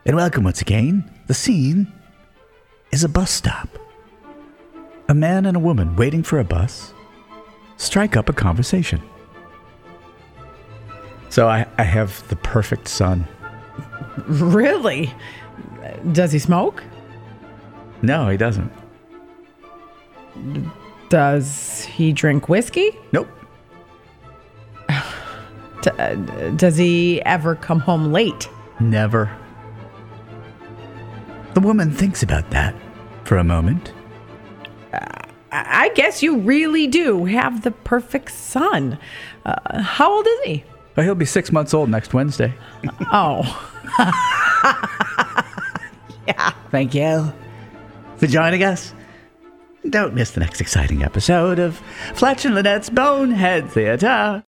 And welcome once again. The scene is a bus stop. A man and a woman waiting for a bus strike up a conversation. So I have the perfect son. Really? Does he smoke? No, he doesn't. Does he drink whiskey? Nope. Does he ever come home late? Never. The woman thinks about that for a moment. I guess you really do have the perfect son. How old is he? Well, he'll be 6 months old next Wednesday. Oh. Yeah. Thank you for joining us. Don't miss the next exciting episode of Fletch and Lynette's Bonehead Theatre.